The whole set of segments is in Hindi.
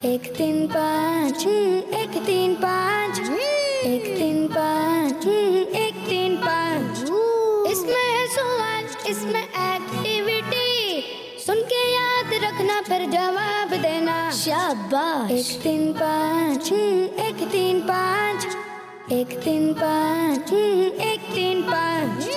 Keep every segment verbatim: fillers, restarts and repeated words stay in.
एक तीन पाँच एक तीन पाँच एक तीन पाँच एक तीन पाँच। इसमें है सवाल, इसमें एक्टिविटी, सुन के याद रखना फिर जवाब देना। शाबाश। एक तीन पाँच एक तीन पाँच एक तीन पाँच एक तीन पाँच।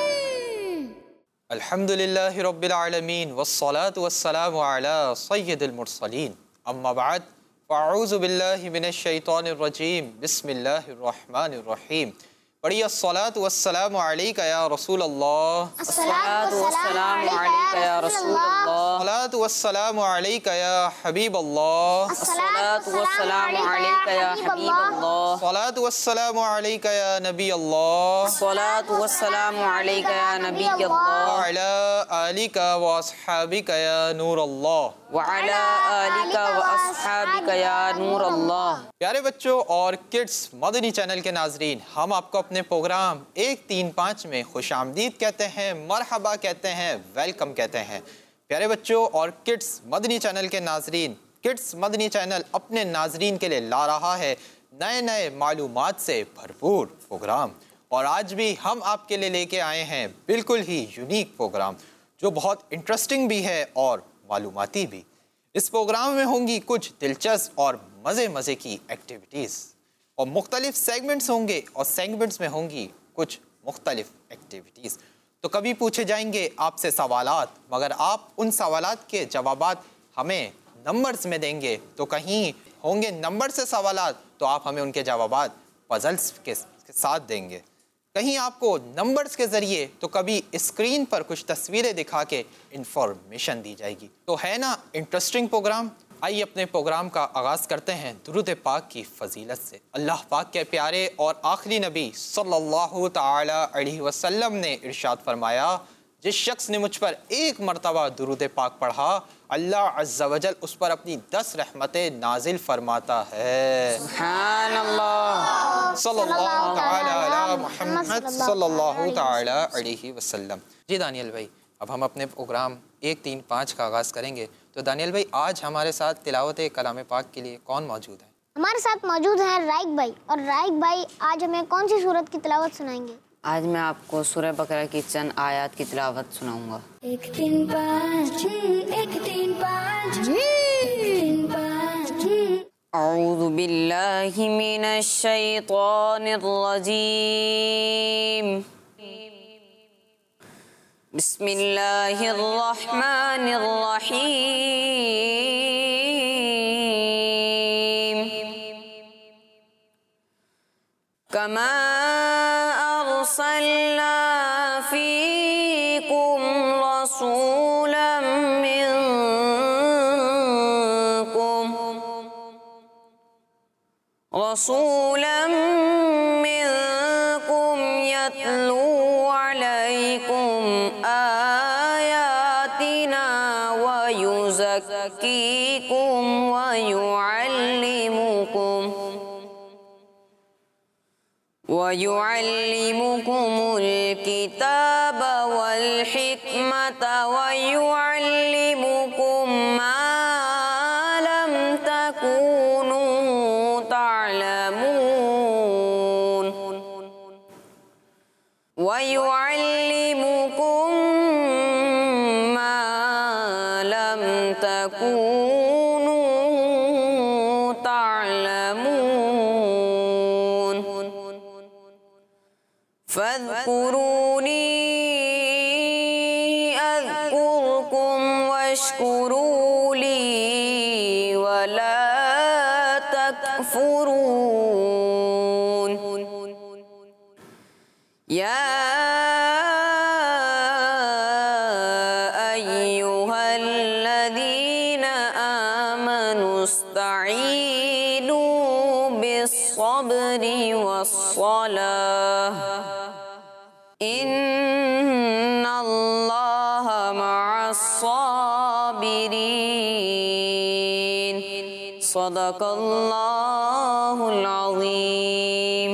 अल्हम्दुलिल्लाहि रब्बिल आलमीन वस्सलातु वस्सलामु अला सय्यिदिल मुरसलीन, अम्मा बाद फ़अऊज़ु बिल्लाहि मिनश शैतानिर रजीम, बिस्मिल्लाहिर रहमानिर रहीम। पढ़िए अस्सलातु वस्सलामु अलैका या रसूल अल्लाह, अस्सलातु वस्सलामु अलैका या रसूल अल्लाह, अस्सलातु वस्सलामु अलैका या हबीब अल्लाह, अस्सलातु वस्सलामु अलैका या हबीब अल्लाह, अस्सलातु वस्सलामु अलैका या नबी अल्लाह, अस्सलातु वस्सलामु अलैका या नबी अल्लाह, व अला आलिका व अस्हाबिका या नूर अल्लाह, व अला आलिका व अस्हाबिका या नूर अल्लाह। प्यारे बच्चों और किड्स मदनी चैनल के नाजरीन, हम आपको अपने प्रोग्राम एक तीन पाँच में खुश आमदीद कहते हैं, मरहबा कहते हैं, वेलकम कहते हैं। प्यारे बच्चों और किड्स मदनी चैनल के नाजरीन, किड्स मदनी चैनल अपने नाजरीन के लिए ला रहा है नए नए मालूमात से भरपूर प्रोग्राम, और आज भी हम आपके लिए लेके आए हैं बिल्कुल ही यूनिक प्रोग्राम जो बहुत इंटरेस्टिंग भी है और मालूमाती भी। इस प्रोग्राम में होंगी कुछ दिलचस्प और मज़े मज़े की एक्टिविटीज़, और मुख्तलिफ सेगमेंट्स होंगे, और सेगमेंट्स में होंगी कुछ मुख्तलिफ एक्टिविटीज़। तो कभी पूछे जाएंगे आपसे सवालात, मगर आप उन सवालात के जवाबात हमें नंबर्स में देंगे, तो कहीं होंगे नंबर से सवालात तो आप हमें उनके जवाबात पजल्स के साथ देंगे, कहीं आपको नंबर्स के ज़रिए, तो कभी स्क्रीन पर कुछ तस्वीरें दिखा के इंफॉर्मेशन दी जाएगी। तो है ना इंटरेस्टिंग प्रोग्राम। आइए अपने प्रोग्राम का आगाज़ करते हैं दुरूद पाक की फजीलत से। अल्लाह पाक के प्यारे और आखिरी नबी सल्लल्लाहु ताला अलैहि वसल्लम ने इरशाद फरमाया, जिस शख्स ने मुझ पर एक मरतबा दुरूद पाक पढ़ा, अल्लाह अज़्ज़ा वजल उस पर अपनी दस रहमतें नाजिल फरमाता है। सुभान अल्लाह। सल्लल्लाहु ताला अला मुहम्मद सल्लल्लाहु ताला अलैहि वसल्लम। जी दानियल भाई, अब हम अपने प्रोग्राम एक तीन पाँच का आगाज़ करेंगे। तो दानियल भाई, आज हमारे साथ तिलावत कलाम पाक के लिए कौन मौजूद है? हमारे साथ मौजूद हैं राइक भाई। और राइक भाई आज हमें कौन सी सूरत की तिलावत सुनाएंगे? आज मैं आपको सूरह बकरा की चंद आयत की तिलावत सुनाऊंगा। एक तीन पाँच एक तीन पाँच एक तीन पाँच। अऊज़ु बिल्लाहि मिनश शैतानिर रजीम, बिस्मिल्लाहिर रहमानिर रहीम। कमा अरसलना फीकुम रसूलन मिनकुम रसूलन मिनकुम यत्लू अलैकुम आयातिना व युज़क्कीकुम व युअल्लिमुकुम वयुअल्लिमुकुमुल किताब वल हिकमत वयुअल्लिमुकुम मा लम तकूनू तअलमून वयुअल्लिमुकुम मा लम तकूनू तअलमून फ़ज़्कुरूनी अज़्कुरुकुम वश्कुरूली वला तकफ़ुरून। या अय्युहल्लज़ीना आमनुस्तईनू बिस्सब्रि वस्सलाह इन्नल्लाह मअस्साबिरीन। सदक़ल्लाहुल अज़ीम।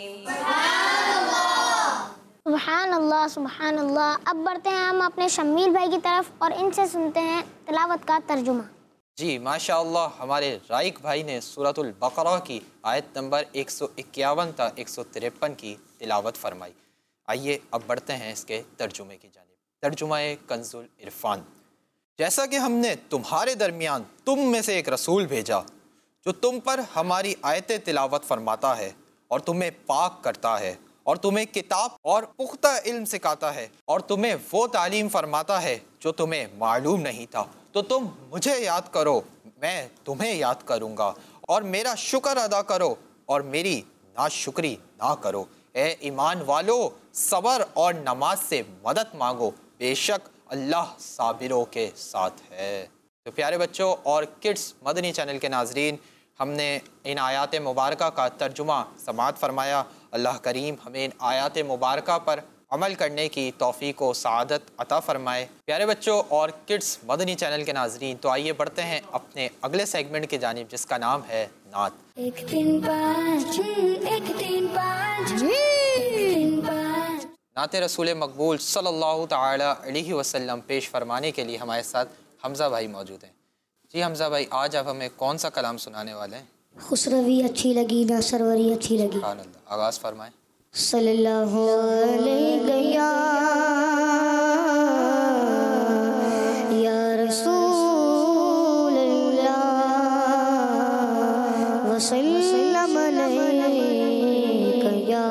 सुभान अल्लाह सुभान अल्लाह। अब बढ़ते हैं हम अपने शम्मील भाई की तरफ और इनसे सुनते हैं तिलावत का तर्जुमा। जी माशाअल्लाह, हमारे राइक भाई ने सूरतुल बकरा की आयत नंबर एक सौ इक्यावन था एक सौ तिरपन की तिलावत फरमाई। आइए अब बढ़ते हैं इसके तर्जुमे की जानिब। तर्जुमा कंजुल इरफान। जैसा कि हमने तुम्हारे दरमियान तुम में से एक रसूल भेजा जो तुम पर हमारी आयतें तिलावत फरमाता है और तुम्हें पाक करता है और तुम्हें किताब और पुख्ता इल्म सिखाता है और तुम्हें वो तालीम फरमाता है जो तुम्हें मालूम नहीं था, तो तुम मुझे याद करो, मैं तुम्हें याद करूँगा, और मेरा शुक्र अदा करो और मेरी नाशुक्री ना करो। ए ईमान वालो, सबर और नमाज से मदद मांगो, बेशक अल्लाह साबिरों के साथ है। तो प्यारे बच्चों और किड्स मदनी चैनल के नाजरीन, हमने इन आयात मुबारका का तर्जुमा समात फरमाया। अल्लाह करीम हमें इन आयात मुबारका पर अमल करने की तौफीक व सआदत अता फ़रमाए। प्यारे बच्चों और किड्स मदनी चैनल के नाजरीन, तो आइए बढ़ते हैं अपने अगले सेगमेंट की जानिब, जिसका नाम है नात। एक तीन पाँच एक तीन पाँच एक तीन पाँच। नात रसूल मकबूल सल्लल्लाहु तआला अलैहि वसल्लम पेश फरमाने के लिए हमारे साथ हमज़ा भाई मौजूद हैं। जी हमज़ा भाई, आज आप हमें कौन सा कलाम सुनाने वाले हैं? खुसरवी अच्छी लगी ना सरवरी अच्छी लगी। आगाज़ फरमाएं। सल्लल्लाहु अलैहि या रसूल अल्लाह वसल्लम अलैका या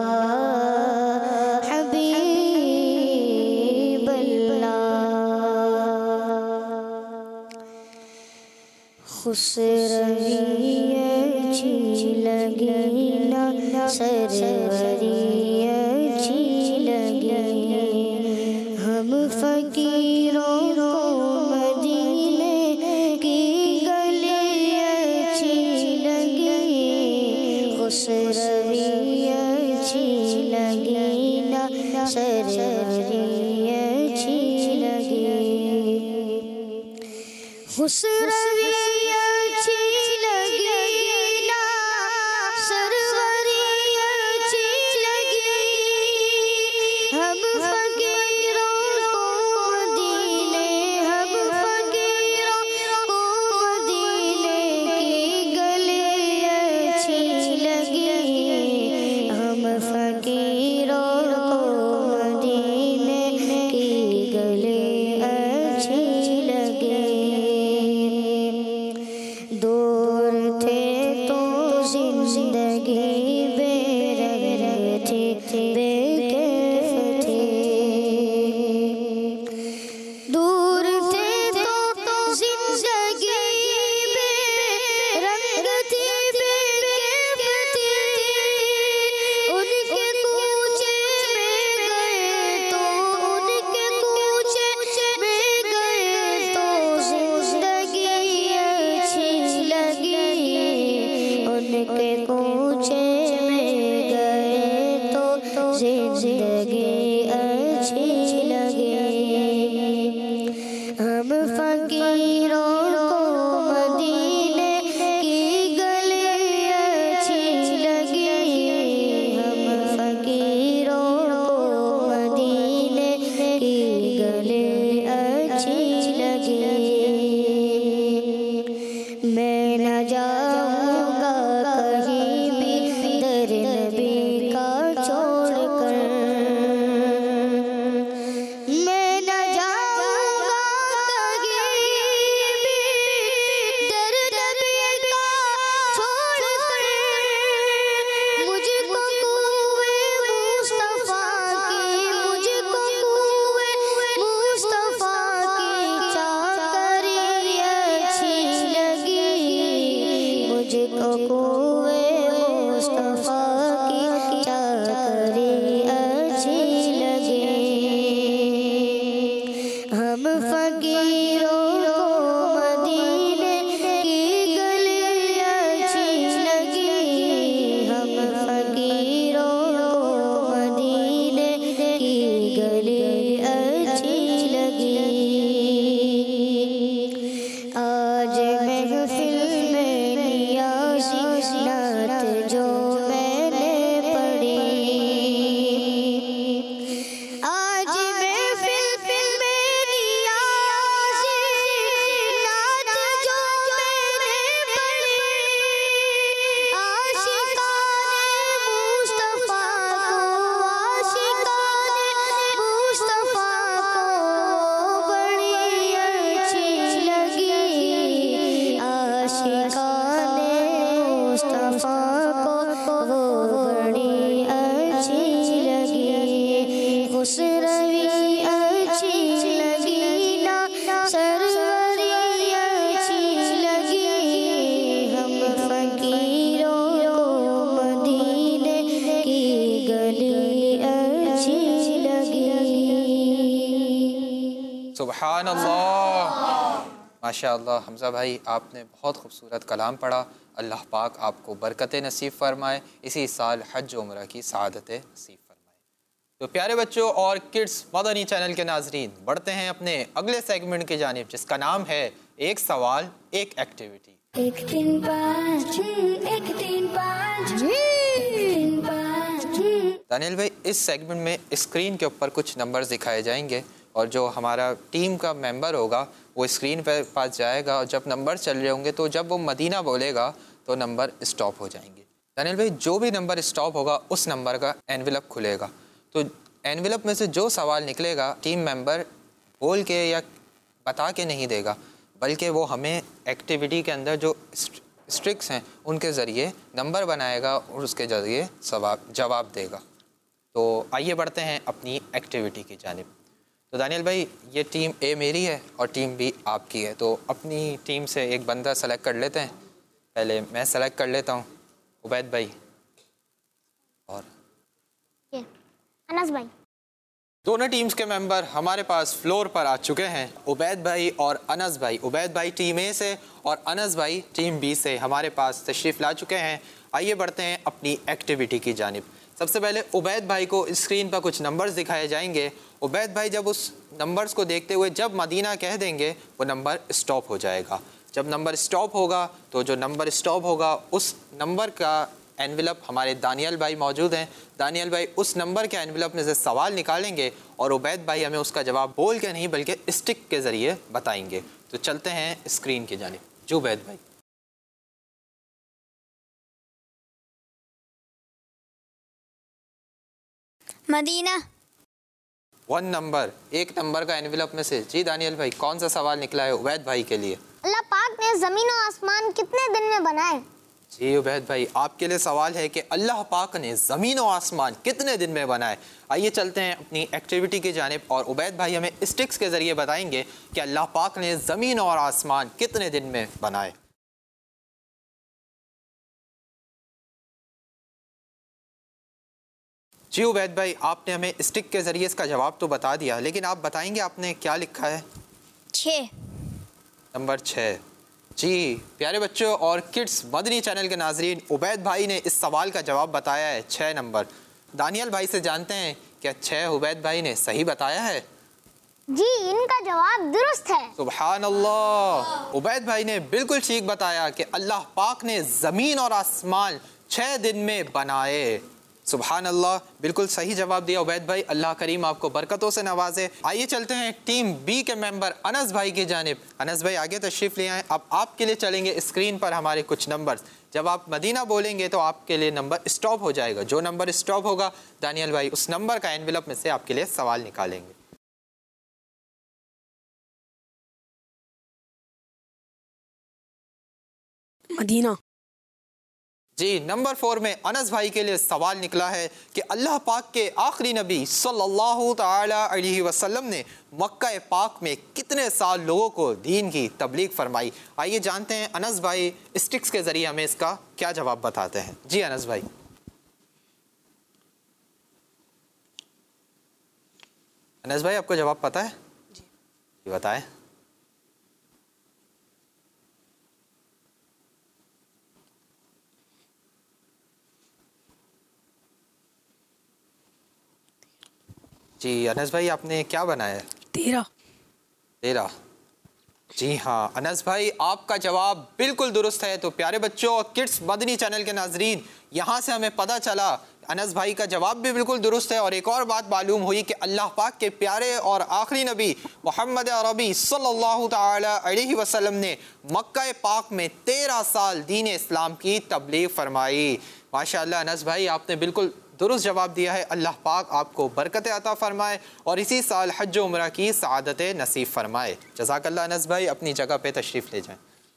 हबीब अल्लाह। खुसरवी अच्छी लगी ना सरवरी अच्छी लगी, हम फकीरों को मदीने की गली अच्छी लगी। खुसरवी अच्छी लगी ना सरवरी अच्छी लगी। खुसरवी आज महफिल में नियाज़ी सुभान अल्लाह, माशाअल्लाह। हमज़ा भाई, आपने बहुत खूबसूरत कलाम पढ़ा। अल्लाह पाक आपको बरकत नसीब फरमाए, इसी साल हज उम्रा की सआदत नसीब फरमाए। तो प्यारे बच्चों और किड्स मदनी चैनल के नाजरीन, बढ़ते हैं अपने अगले सेगमेंट की जानिब, जिसका नाम है एक सवाल एक एक्टिविटी। एक तीन पाँच, एक तीन पाँच, एक तीन पाँच। दानियल भाई, इस सेगमेंट में स्क्रीन के ऊपर कुछ नंबर्स दिखाए जाएंगे और जो हमारा टीम का मेंबर होगा वो स्क्रीन पर पास जाएगा और जब नंबर चल रहे होंगे तो जब वो मदीना बोलेगा तो नंबर स्टॉप हो जाएंगे। दानियल भाई, जो भी नंबर स्टॉप होगा उस नंबर का एनवेलप खुलेगा, तो एनवेलप में से जो सवाल निकलेगा टीम मेंबर बोल के या बता के नहीं देगा, बल्कि वो हमें एक्टिविटी के अंदर जो स्ट्रिक्स हैं उनके ज़रिए नंबर बनाएगा और उसके ज़रिए सवाब जवाब देगा। तो आइए बढ़ते हैं अपनी एक्टिविटी की जानिब। तो दानियल भाई, ये टीम ए मेरी है और टीम बी आपकी है, तो अपनी टीम से एक बंदा सेलेक्ट कर लेते हैं। पहले मैं सेलेक्ट कर लेता हूँ, उबैद भाई और ये अनस भाई। दोनों टीम्स के मेंबर हमारे पास फ्लोर पर आ चुके हैं, उबैद भाई और अनस भाई। उबैद भाई टीम ए से और अनस भाई टीम बी से हमारे पास तशरीफ़ ला चुके हैं। आइए बढ़ते हैं अपनी एक्टिविटी की जानिब। सबसे पहले उबैद भाई को स्क्रीन पर कुछ नंबर्स दिखाए जाएंगे। उबैद भाई जब उस नंबर्स को देखते हुए जब मदीना कह देंगे वो नंबर स्टॉप हो जाएगा। जब नंबर स्टॉप होगा तो जो नंबर स्टॉप होगा उस नंबर का एनवेलप हमारे दानियल भाई मौजूद हैं। दानियल भाई उस नंबर के एनवेलप में से सवाल निकालेंगे और उबैद भाई हमें उसका जवाब बोल के नहीं बल्कि स्टिक के ज़रिए बताएंगे। तो चलते हैं स्क्रीन की जानिब। जो उबैद भाई, मदीना। वन नंबर, एक नंबर का एनवेलप में से। जी दानियल भाई, कौन सा सवाल निकला है उबैद भाई के लिए? अल्लाह पाक ने जमीन और आसमान कितने दिन में बनाए? जी उबैद भाई, आपके लिए सवाल है कि अल्लाह पाक ने ज़मीन और आसमान कितने दिन में बनाए। आइए चलते हैं अपनी एक्टिविटी की जानिब और उबैद भाई हमें स्टिक्स के ज़रिए बताएंगे कि अल्लाह पाक ने ज़मीन और आसमान कितने दिन में बनाए। जी उबैद भाई, आपने हमें स्टिक के ज़रिए इसका जवाब तो बता दिया, लेकिन आप बताएंगे आपने क्या लिखा है? छः। नंबर छः। जी प्यारे बच्चों और किड्स मदनी चैनल के नाजरीन, उबैद भाई ने इस सवाल का जवाब बताया है छः नंबर। दानियल भाई से जानते हैं क्या छः उबैद भाई ने सही बताया है? जी, इनका जवाब दुरुस्त है। सुभान अल्लाह, उबैद भाई ने बिल्कुल ठीक बताया कि अल्लाह पाक ने ज़मीन और आसमान छः दिन में बनाए। सुभान अल्लाह, बिल्कुल सही जवाब दिया उबैद भाई। अल्लाह करीम आपको बरकतों से नवाजे। आइए चलते हैं टीम बी के मेंबर अनस भाई की जानिब। अनस भाई आगे तशरीफ़ ले आए। अब आपके लिए चलेंगे स्क्रीन पर हमारे कुछ नंबर्स। जब आप मदीना बोलेंगे तो आपके लिए नंबर स्टॉप हो जाएगा। जो नंबर स्टॉप होगा दानियल भाई उस नंबर का एनवेलप में से आपके लिए सवाल निकालेंगे। मदीना। जी नंबर फोर में अनस भाई के लिए सवाल निकला है कि अल्लाह पाक के आखिरी नबी सल्लल्लाहु ताला अलैहि वसल्लम ने मक्का पाक में कितने साल लोगों को दीन की तबलीग फरमाई। आइए जानते हैं अनस भाई स्टिक्स के ज़रिए हमें इसका क्या जवाब बताते हैं। जी अनस भाई। अनस भाई आपको जवाब पता है? जी बताएं। जी अनस भाई आपने क्या बनाया है? तेरह। तेरह। जी हाँ अनस भाई, आपका जवाब बिल्कुल दुरुस्त है। तो प्यारे बच्चों और किड्स मदनी चैनल के नाजरीन, यहाँ से हमें पता चला अनस भाई का जवाब भी बिल्कुल दुरुस्त है। और एक और बात मालूम हुई कि अल्लाह पाक के प्यारे और आखिरी नबी मोहम्मद अरबी सल्लल्लाहु ताला अलैहि वसल्लम ने मक्का पाक में तेरह साल दीन इस्लाम की तबलीग फरमाई। माशाअल्लाह अनस भाई, आपने बिल्कुल दुरुस्त जवाब दिया है। अल्लाह पाक आपको बरकत अता फरमाए और इसी साल हज उम्रा की सआदत नसीब फरमाए। जज़ाकल्लाह अनस भाई, अपनी जगह पे तशरीफ़ ले जाएं।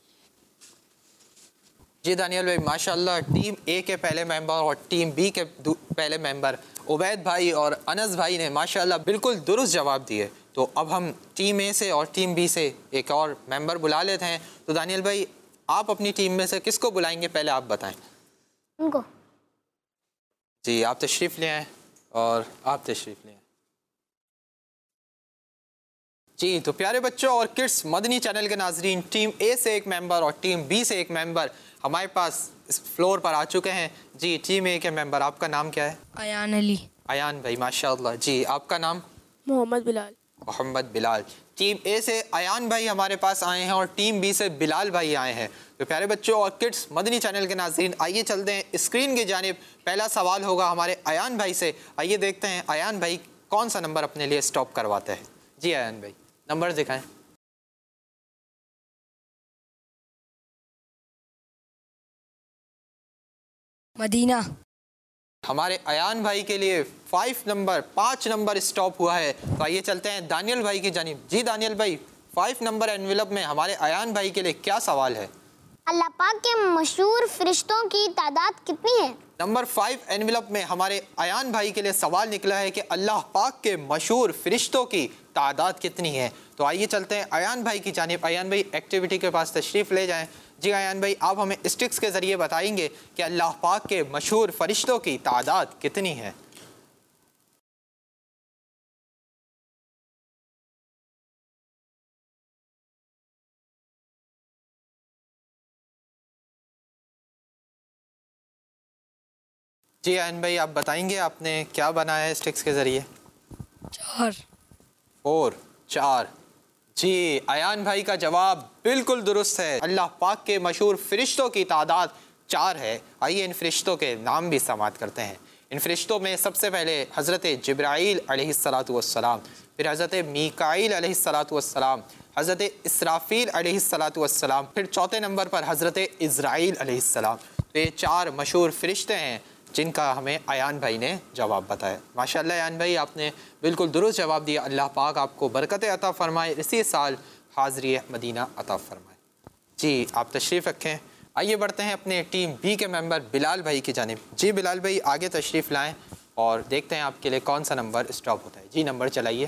जी दानियल भाई, माशाअल्लाह टीम ए के पहले मेंबर और टीम बी के पहले मेंबर उबैद भाई और अनस भाई ने माशाअल्लाह बिल्कुल दुरुस्त जवाब दिए। तो अब हम टीम ए से और टीम बी से एक और मेंबर बुला लेते हैं। तो दानियल भाई, आप अपनी टीम में से किसको बुलाएंगे पहले आप बताएं। उनको। जी आप तशरीफ़ ले आएँ और आप तशरीफ़ ले आएँ। जी तो प्यारे बच्चों और किड्स मदनी चैनल के नाजरीन, टीम ए से एक मेंबर और टीम बी से एक मेंबर हमारे पास इस फ्लोर पर आ चुके हैं। जी टीम ए के मेंबर, आपका नाम क्या है? अयान अली। अयान भाई, माशाअल्लाह। जी आपका नाम? मोहम्मद बिलाल। मोहम्मद बिलाल। टीम ए से अयान भाई हमारे पास आए हैं और टीम बी से बिलाल भाई आए हैं। तो प्यारे बच्चों और किड्स मदनी चैनल के नाज़रीन, आइए चलते हैं स्क्रीन की जानिब। पहला सवाल होगा हमारे अयान भाई से। आइए देखते हैं अयान भाई कौन सा नंबर अपने लिए स्टॉप करवाते हैं। जी अयान भाई नंबर दिखाएं। मदीना। हमारे अयान भाई के लिए फाइव नंबर पाँच नंबर स्टॉप हुआ है। तो आइए चलते हैं दानियल भाई की जानिब। जी दानियल भाई, फाइव नंबर एनवेलप में हमारे अयान भाई के लिए क्या सवाल है? अल्लाह पाक के मशहूर फरिश्तों की तादाद कितनी है? नंबर फाइव एनवेलप में हमारे अयान भाई के लिए सवाल निकला है कि अल्लाह पाक के मशहूर फरिश्तों की तादाद कितनी है। तो आइए चलते हैं अयान भाई की जानिब। अयान भाई एक्टिविटी के पास तशरीफ़ ले जाएं। जी अयान भाई, आप हमें स्टिक्स के ज़रिए बताएंगे कि अल्लाह पाक के मशहूर फरिश्तों की तादाद कितनी है। जी अयान भाई, आप बताएंगे आपने क्या बनाया है स्टिक्स के ज़रिए? चार। फोर, चार। जी अयान भाई का जवाब बिल्कुल दुरुस्त है। अल्लाह पाक के मशहूर फरिश्तों की तादाद चार है। आइए इन फरिश्तों के नाम भी समात करते हैं। इन फरिश्तों में सबसे पहले हज़रत जिब्राईल अलैहिस्सलातु वस्सलाम, फिर हज़रत मीकाईल अलैहिस्सलातु वस्सलाम, हज़रत इसराफील अलैहिस्सलातु वस्सलाम, फिर चौथे नंबर पर हज़रत इज़राइल अलैहिस्सलाम। तो ये चार मशहूर फरिश्ते हैं जिनका हमें अयान भाई ने जवाब बताया। माशाअल्लाह अयान भाई, आपने बिल्कुल दुरुस्त जवाब दिया। अल्लाह पाक आपको बरकत अता फ़रमाए, इसी साल हाज़री मदीना अता फ़रमाए। जी आप तशरीफ़ रखें। आइए बढ़ते हैं अपने टीम बी के मेंबर बिलाल भाई की जानिब। जी बिलाल भाई आगे तशरीफ़ लाएँ और देखते हैं आपके लिए कौन सा नंबर स्टॉप होता है। जी नंबर चलाइए।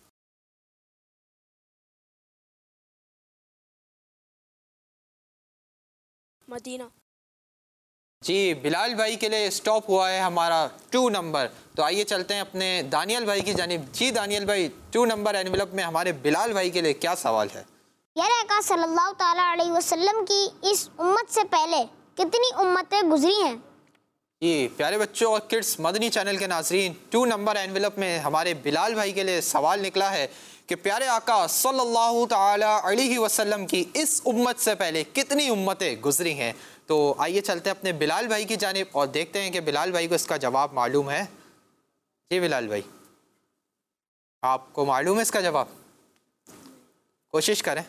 मदीना। जी बिलाल भाई के लिए स्टॉप हुआ है हमारा टू नंबर। तो आइए चलते हैं अपने दानियल भाई की जानिब। जी दानियल भाई, टू नंबर एनवेलप में हमारे बिलाल भाई के लिए क्या सवाल है? यार आका सल्लल्लाहु ताला अलैहि वसल्लम की इस उम्मत से पहले कितनी उम्मतें गुजरी हैं? जी प्यारे बच्चों और किड्स मदनी चैनल के नाजरीन, टू नंबर एनवेलप में हमारे बिलाल भाई के लिए सवाल निकला है कि प्यारे आका सल्लल्लाहु ताला अलैहि वसल्लम की इस उम्मत से पहले कितनी उम्मतें गुजरी हैं। तो आइए चलते हैं अपने बिलाल भाई की जानिब और देखते हैं कि बिलाल भाई को इसका जवाब मालूम है। जी बिलाल भाई, आपको मालूम है इसका जवाब? कोशिश करें।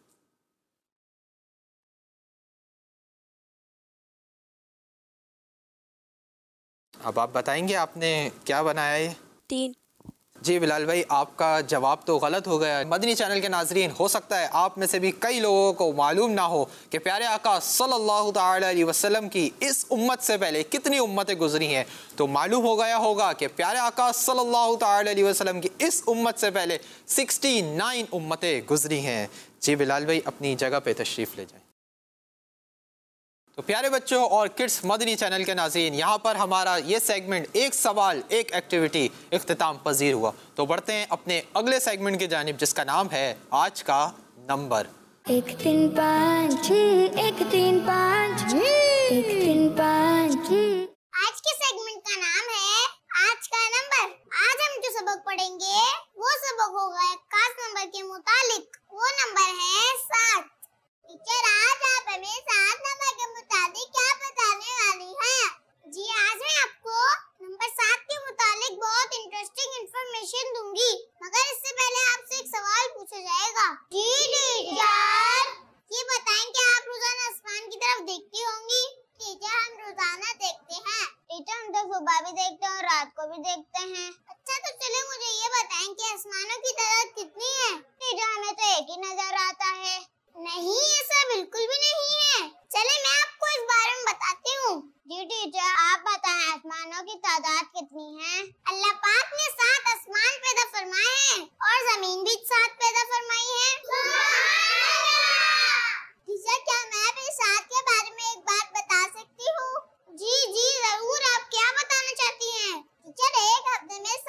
अब आप बताएंगे आपने क्या बनाया है? तीन। जी बिलाल भाई, आपका जवाब तो गलत हो गया। मदनी चैनल के नाजरीन, हो सकता है आप में से भी कई लोगों को मालूम ना हो कि प्यारे आका सल्लल्लाहु ताला अलैहि वसल्लम की इस उम्मत से पहले कितनी उम्मतें गुजरी हैं। तो मालूम हो गया होगा कि प्यारे आका सल्लल्लाहु ताला अलैहि वसल्लम की इस उम्मत से पहले सिक्सटी नाइन उम्मतें गुजरी हैं। जी बिलाल भाई अपनी जगह पे तशरीफ़ ले जाएं। तो प्यारे बच्चों और किड्स मदनी चैनल के नाज़रीन, यहाँ पर हमारा ये सेगमेंट एक सवाल एक एक्टिविटी इख्तिताम पजीर हुआ। तो बढ़ते हैं अपने अगले सेगमेंट की जानिब जिसका नाम है आज का नंबर। एक तीन पाँच एक तीन पाँच एक तीन पाँच। आज के सेगमेंट का नाम है आज का नंबर। आज हम जो सबक पढ़ेंगे वो सबक होगा एक खास नंबर के मुतालिक। वो नंबर है सात। टीचर आज आप हमें सात नंबर के मुताबिक क्या बताने वाली हैं? जी आज मैं आपको नंबर सात के मुताबिक बहुत इंटरेस्टिंग इंफॉर्मेशन दूंगी, मगर इससे पहले आपसे एक सवाल पूछा जाएगा। जी टीचर, ये बताएं कि आप रोजाना आसमान की तरफ देखती होंगी? टीचर हम रोजाना देखते हैं। टीचर हम तो सुबह भी देखते हैं और रात को भी देखते हैं। अच्छा तो चले मुझे ये बताएं कि आसमानों की तादाद कितनी है? टीचर हमें तो एक ही नजर आता है। नहीं, ऐसा बिल्कुल भी नहीं है। चले मैं आपको इस बारे में बताती हूँ। जी टीचर आप बताएं आसमानों की तादाद कितनी है? अल्लाह पाक ने सात आसमान पैदा फरमाए हैं और जमीन भी सात पैदा फरमाई है। टीचर क्या मैं भी सात के बारे में एक बात बता सकती हूँ? जी जी जरूर, आप क्या बताना चाहती हैं? टीचर एक हफ्ते में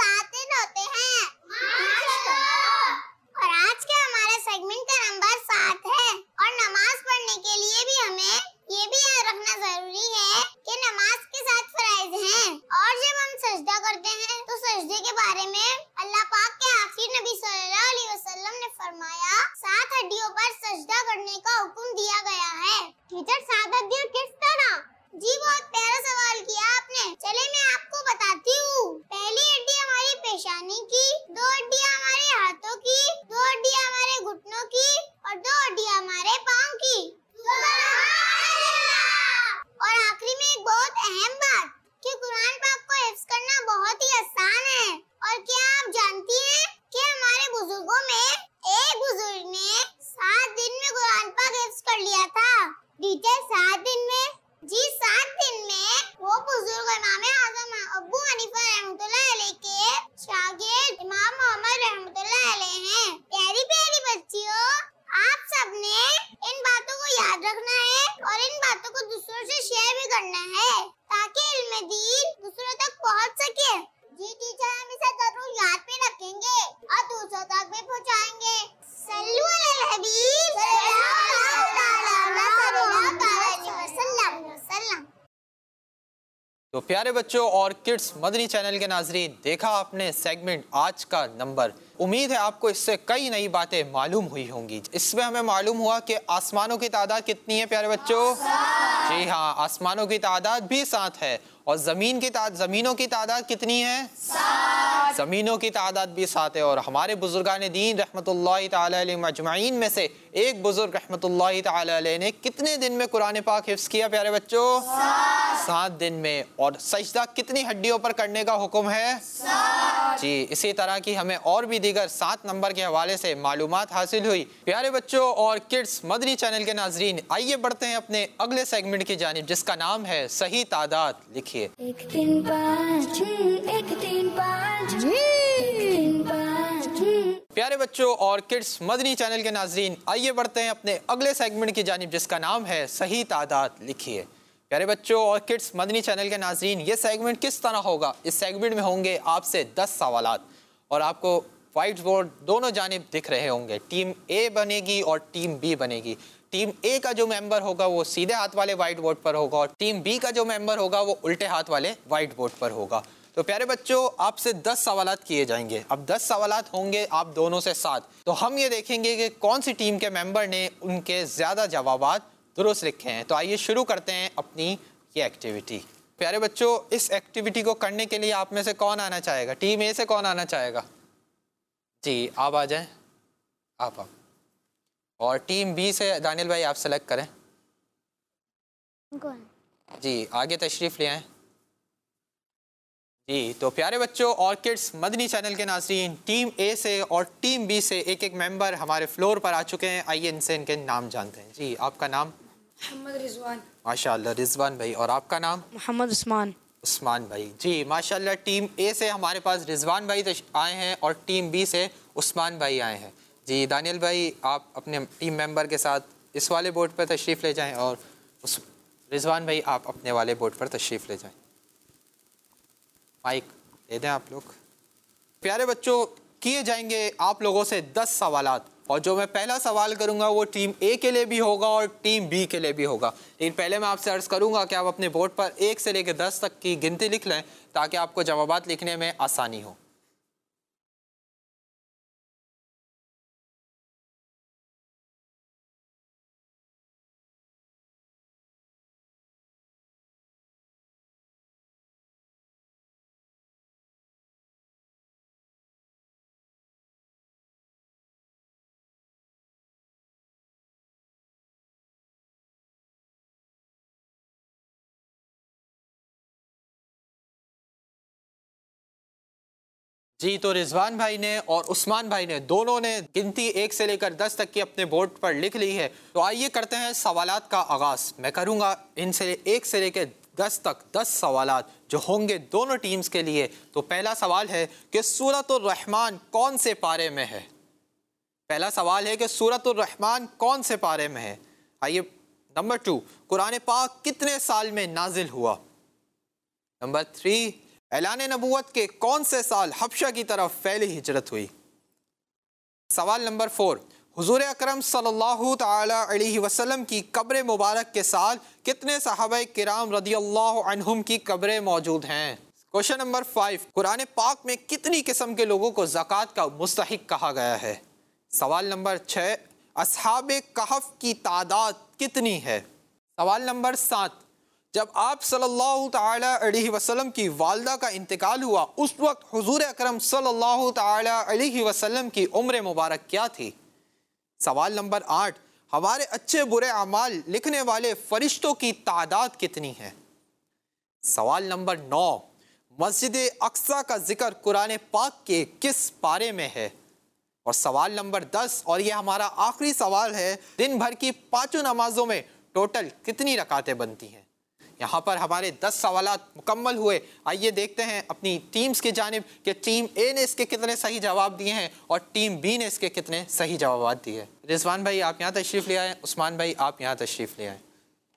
करना है ताकि इल्म दीन दूसरों तक पहुंच सके। जी टीचर, हम इसे जरूर याद पे रखेंगे और दूसरों तक भी पहुंचाएंगे। सल्लु अलल हबीब सल्लल्लाहु अलैहि वसल्लम। तो प्यारे बच्चों और किड्स मदनी चैनल के नाजरीन, देखा आपने सेगमेंट आज का नंबर। उम्मीद है आपको इससे कई नई बातें मालूम हुई होंगी। इसमें हमें मालूम हुआ कि आसमानों की तादाद कितनी है प्यारे बच्चों? जी हाँ, आसमानों की तादाद भी सात है। और जमीन की तादाद जमीनों की तादाद कितनी है? सात। जमीनों की तादाद भी सात है। और हमारे बुजुर्गान दीन रहमतुल्लाहि तआला अलैहिम अजमईन में से एक बुजुर्ग रहमतुल्लाहि तआला अलैह ने कितने दिन में कुरान पाक हिफ्ज़ किया प्यारे बच्चों? सात। सात दिन में। और सजदा कितनी हड्डियों पर करने का हुक्म है? सात। जी, इसी तरह की हमें और भी दीगर सात नंबर के हवाले से मालूमात हासिल हुई। प्यारे बच्चों और किड्स मदनी चैनल के नाजरीन, आइए बढ़ते हैं अपने अगले सेगमेंट की जानिब, जिसका नाम है सही तादाद लिखिए। एक तीन पाँच, एक तीन पाँच, एक तीन पाँच। प्यारे बच्चों और किड्स मदनी चैनल के नाजरीन, आइए बढ़ते हैं अपने अगले सेगमेंट की जानिब, जिसका नाम है सही तादाद लिखिए। प्यारे बच्चों और किड्स मदनी चैनल के नाजरीन, ये सेगमेंट किस तरह होगा? इस सेगमेंट में होंगे आपसे दस सवालात और आपको वाइट बोर्ड दोनों जानिब दिख रहे होंगे। टीम ए बनेगी और टीम बी बनेगी। टीम ए का जो मेंबर होगा वो सीधे हाथ वाले वाइट बोर्ड पर होगा और टीम बी का जो मेंबर होगा वो उल्टे हाथ वाले वाइट बोर्ड पर होगा। तो प्यारे बच्चों, आपसे दस सवालात किए जाएंगे। अब दस सवालात होंगे आप दोनों से सात। तो हम ये देखेंगे कि कौन सी टीम के मेंबर ने उनके ज़्यादा जवाबात दुरुस्त लिखे हैं। तो आइए शुरू करते हैं अपनी ये एक्टिविटी। प्यारे बच्चों, इस एक्टिविटी को करने के लिए आप में से कौन आना चाहेगा? टीम ए से कौन आना चाहेगा? जी, आप आ जाएं। आप आप और टीम बी से दानियल भाई आप सेलेक्ट करें। जी, आगे तशरीफ़ ले आएं। जी, तो प्यारे बच्चों और किड्स मदनी चैनल के नाज़रीन, टीम ए से और टीम बी से एक एक मेंबर हमारे फ्लोर पर आ चुके हैं। आइए इनसे इनके नाम जानते हैं। जी, आपका नाम? मोहम्मद रिजवान। माशाअल्लाह, रिजवान भाई। और आपका नाम? मोहम्मद उस्मान। उस्मान भाई। जी माशाअल्लाह, टीम ए से हमारे पास रिजवान भाई आए हैं और टीम बी से उस्मान भाई आए हैं। जी दानियल भाई, आप अपने टीम मेंबर के साथ इस वाले बोर्ड पर तशरीफ़ ले जाएं और उस रिजवान भाई आप अपने वाले बोर्ड पर तशरीफ़ ले जाएं। माइक दे दें आप लोग। प्यारे बच्चों, किए जाएंगे आप लोगों से दस सवालात और जो मैं पहला सवाल करूंगा वो टीम ए के लिए भी होगा और टीम बी के लिए भी होगा। लेकिन पहले मैं आपसे अर्ज़ करूंगा कि आप अपने बोर्ड पर एक से लेकर दस तक की गिनती लिख लें ताकि आपको जवाबात लिखने में आसानी हो। जी, तो रिजवान भाई ने और उस्मान भाई ने दोनों ने गिनती एक से लेकर दस तक की अपने बोर्ड पर लिख ली है। तो आइए करते हैं सवालात का आगाज़। मैं करूँगा इनसे एक से लेकर दस तक दस सवालात जो होंगे दोनों टीम्स के लिए। तो पहला सवाल है कि सूरतुर रहमान कौन से पारे में है? पहला सवाल है कि सूरतुर रहमान कौन से पारे में है? आइए। नंबर टू, कुरान पाक कितने साल में नाजिल हुआ? नंबर थ्री, ऐलान नबूवत के कौन से साल हबशा की तरफ फैली हिजरत हुई? सवाल नंबर फोर, हुजूर अकरम सल्लल्लाहु ताला अलैहि वसल्लम की कब्र मुबारक के साथ कितने सहाबा किराम रदियल्लाहु अन्हुम की कब्रें मौजूद हैं? क्वेश्चन नंबर फाइव, कुरान पाक में कितनी किस्म के लोगों को ज़कात का मुस्तहिक कहा गया है? सवाल नंबर छः, अस्हाबे कहफ की तादाद कितनी है? सवाल नंबर सात, जब आप सल्लल्लाहु ताला अलैहि वसल्लम की वालदा का इंतकाल हुआ उस वक्त हुजूर अकरम सल्लल्लाहु ताला अलैहि वसल्लम की उम्र मुबारक क्या थी? सवाल नंबर आठ, हमारे अच्छे बुरे अमाल लिखने वाले फरिश्तों की तादाद कितनी है? सवाल नंबर नौ, मस्जिद अक्सा का जिक्र कुरान पाक के किस पारे में है? और सवाल नंबर दस, और ये हमारा आखिरी सवाल है, दिन भर की पांचों नमाजों में टोटल कितनी रकातें बनती हैं? यहाँ पर हमारे दस सवालात मुकम्मल हुए। आइए देखते हैं अपनी टीम्स की जानिब कि टीम ए ने इसके कितने सही जवाब दिए हैं और टीम बी ने इसके कितने सही जवाब दिए हैं। रिजवान भाई आप यहाँ तशरीफ़ ले आए, उस्मान भाई आप यहाँ तशरीफ़ ले आए।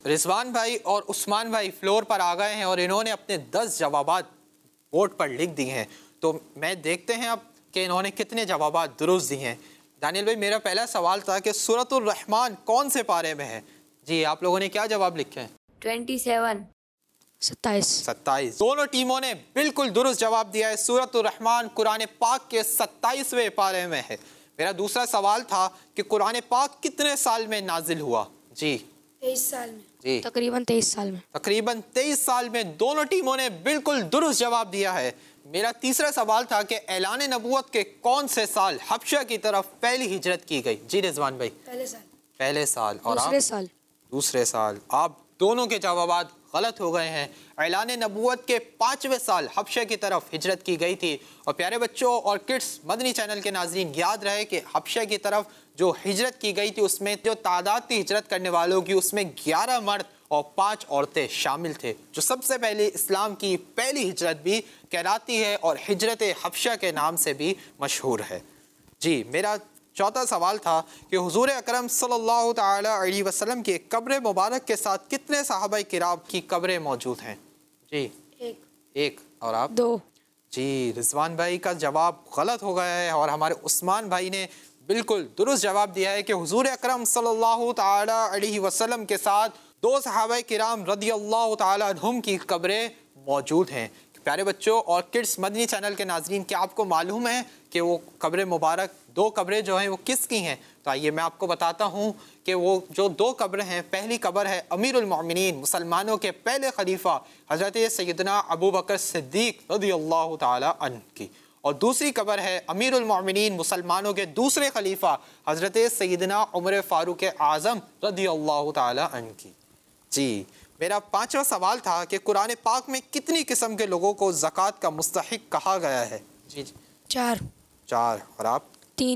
रिजवान भाई और उस्मान भाई फ्लोर पर आ गए हैं और इन्होंने अपने दस जवाबात बोर्ड पर लिख दिए हैं। तो मैं देखते हैं अब कि इन्होंने कितने जवाबात दुरुस्त दिए हैं। दानियल भाई, मेरा पहला सवाल था कि सूरतुर रहमान कौन से पारे में है? जी, आप लोगों ने क्या जवाब लिखे हैं? Twenty seven. सत्ताईस। सत्ताईस। दोनों टीमों ने बिल्कुल दुरुस्त जवाब दिया है। सूरतुर रहमान कुरान पाक के सत्ताईसवें पारे में है। मेरा दूसरा सवाल था कि कुरान पाक कितने साल में नाजिल हुआ? जी, तेईस साल में। जी, तकरीबन तेईस साल में। तकरीबन तेईस साल में। दोनों टीमों ने बिल्कुल दुरुस्त जवाब दिया है। मेरा तीसरा सवाल था कि ऐलान नबूवत के कौन से साल हबशा की तरफ पहली हिजरत की गई? जी रिजवान भाई। पहले साल। पहले साल। और दूसरे आप? साल। दूसरे साल। आप दोनों के जवाबात गलत हो गए हैं। ऐलान नबूवत के पाँचवें साल हबशा की तरफ हिजरत की गई थी। और प्यारे बच्चों और किड्स मदनी चैनल के नाजरीन, याद रहे कि हबशा की तरफ जो हिजरत की गई थी उसमें जो तादाद थी हिजरत करने वालों की, उसमें ग्यारह मर्द और पाँच औरतें शामिल थे, जो सबसे पहले इस्लाम की पहली हिजरत भी कहलाती है और हिजरत हबशा के नाम से भी मशहूर है। जी, मेरा चौथा सवाल था कि हुजूर अकरम सल्लल्लाहु तआला अलैहि वसल्लम के कब्र मुबारक के साथ कितने सहाबा किराम की कब्रें मौजूद हैं? जी, एक। एक। और आप? दो। जी, रिजवान भाई का जवाब गलत हो गया है और हमारे उस्मान भाई ने बिल्कुल दुरुस्त जवाब दिया है कि हुजूर अकरम सल्लल्लाहु तआला अलैहि वसल्लम के साथ दो सहाबा किराम रदियल्लाहु तआला अन्हुम की कब्रें मौजूद हैं। प्यारे बच्चों और किड्स मदनी चैनल के नाजरीन, क्या आपको मालूम है कि वो कब्र मुबारक दो कब्रें जो हैं वो किसकी हैं? तो आइए मैं आपको बताता हूँ कि वो जो दो कब्र हैं, पहली कब्र है अमीरुल मोमिनीन मुसलमानों के पहले खलीफा हज़रत सैयदना अबू बकर सिद्दीक रदियल्लाहु तआला अन्हु की, और दूसरी कब्र है अमीरुल मोमिनीन मुसलमानों के दूसरे खलीफा हज़रत सैयदना उमर फारूक आज़म रदियल्लाहु तआला अन्हु की। जी, मेरा पांचवा सवाल था कि कुरान पाक में कितनी किस्म के लोगों को ज़कात का मुस्तहिक कहा गया है? जी, जी। चार। चार। और आप? तीन।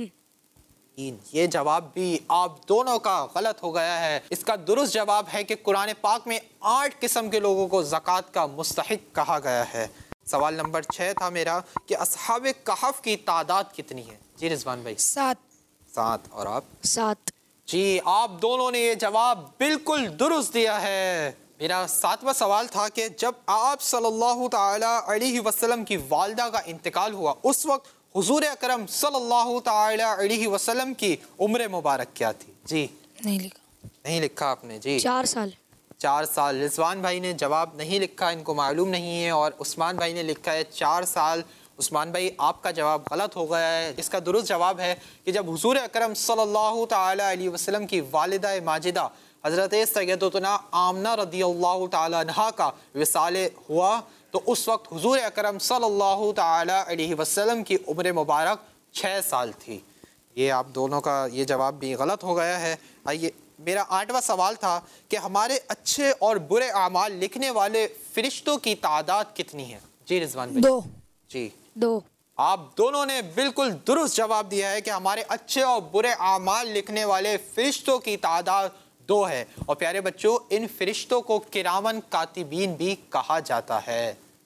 तीन। ये जवाब भी आप दोनों का गलत हो गया है। इसका दुरुस्त जवाब है कि कुरान पाक में आठ किस्म के लोगों को ज़कात का मुस्तहिक कहा गया है। सवाल नंबर छः था मेरा कि असहाबे कहफ की तादाद कितनी है? जी रिजवान भाई। सात। सात। और आप? सात। जी, आप दोनों ने ये जवाब बिल्कुल दुरुस्त दिया है। मेरा सातवां सवाल था कि जब आप सल्लल्लाहु तआला अलैहि वसल्लम की वालिदा का इंतकाल हुआ, उस वक्त हुजूर अकरम सल्लल्लाहु तआला अलैहि वसल्लम की उम्र मुबारक क्या थी? जी, नहीं लिखा। नहीं लिखा आपने? जी, चार साल। चार साल। रिजवान भाई ने जवाब नहीं लिखा, इनको मालूम नहीं है, और उस्मान भाई ने लिखा है चार साल। उस्मान भाई, आपका जवाब गलत हो गया है। इसका दुरुस्त जवाब है कि जब हुजूर अकरम सल्लल्लाहु तआला अलैहि वसल्लम की वालिदा माजिदा हज़रत सैयदतुना आमना रदियल्लाहु तआला अन्हा का विसाल हुआ, तो उस वक्त हुजूर अकरम सल्लल्लाहु तआला अलैहि वसल्लम की उम्र मुबारक छः साल थी। ये आप दोनों का ये जवाब भी गलत हो गया है। आइए, मेरा आठवां सवाल था कि हमारे अच्छे और बुरे अमाल लिखने वाले फरिश्तों की तादाद कितनी है? जी रिजवान भाई। दो। जी, दो। आप दोनों ने बिल्कुल दुरुस्त जवाब दिया है कि हमारे अच्छे और बुरे अमाल लिखने वाले फरिश्तों की तादाद दो है। और प्यारे बच्चों, इन फरिश्तों को किरामन कातिबीन भी कहा जाता है।